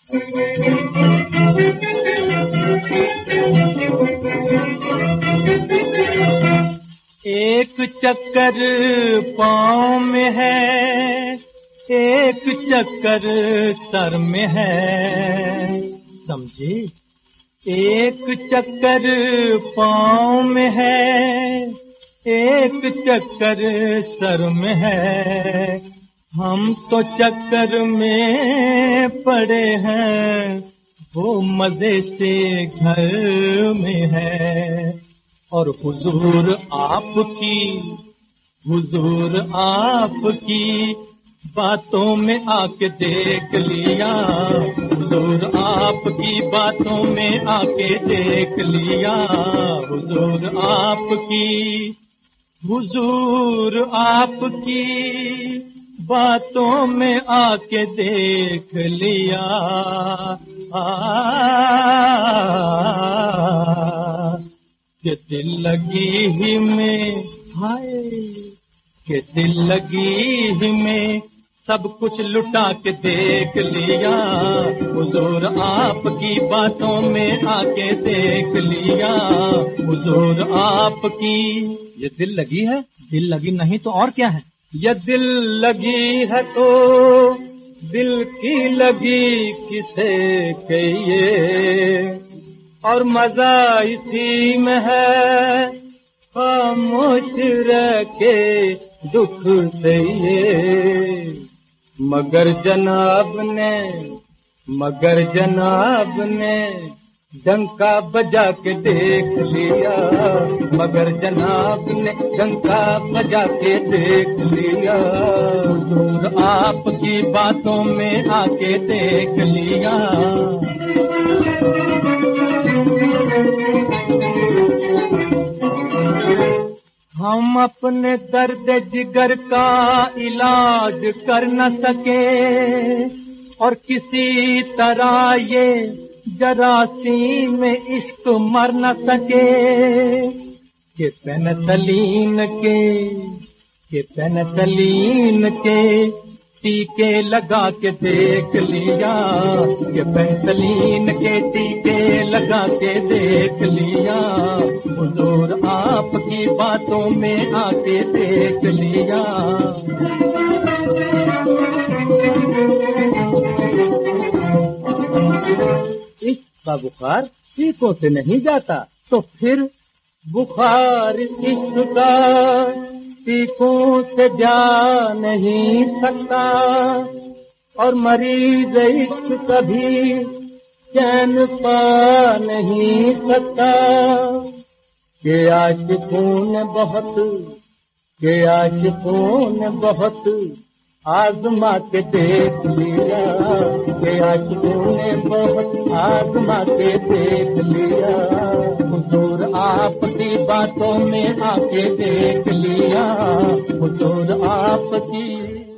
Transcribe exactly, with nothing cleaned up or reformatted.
एक चक्कर पाँव में है, एक चक्कर सर में है, समझे? एक चक्कर पाँव में है, एक चक्कर सर में है। हम तो चक्कर में पड़े हैं, वो मजे से घर में है। और हुजूर आपकी, हुजूर आपकी बातों में आके देख लिया, हुजूर आपकी बातों में आके देख लिया, हुजूर आपकी, हुजूर आपकी बातों में आके देख लिया। आ के दिल लगी ही में, हाय के दिल लगी ही में सब कुछ लुटा के देख लिया, हुजूर आपकी बातों में आके देख लिया, हुजूर आपकी। ये दिल लगी है, दिल लगी नहीं तो और क्या है? ये दिल लगी है तो दिल की लगी किसे कहिए, और मजा इसी में है खामोश रह के दुख सहिए। मगर जनाब ने, मगर जनाब ने डंका बजा के देख लिया, मगर जनाब ने डंका बजा के देख लिया, हुजूर आपकी बातों में आके देख लिया। हम अपने दर्द जिगर का इलाज कर न सके, और किसी तरह ये जरासीम में इश्क मर न सके, कि पेनिसिलिन के, कि पेनिसिलिन के टीके लगा के देख लिया, कि पेनिसिलिन के टीके लगा के देख लिया, हुजूर आपकी बातों में आके देख लिया। इसका बुखार टीकों से नहीं जाता, तो फिर बुखार इश्क का टीकों से जा नहीं सकता, और मरीज इश्क कभी चैन पा नहीं सकता। के आशिकों ने बहुत, के आशिकों ने बहुत आजमा के देख लिया, के आशिकों ने बहुत आजमा के देख लिया, हुजूर आपकी बातों में आके देख लिया, हुजूर आपकी।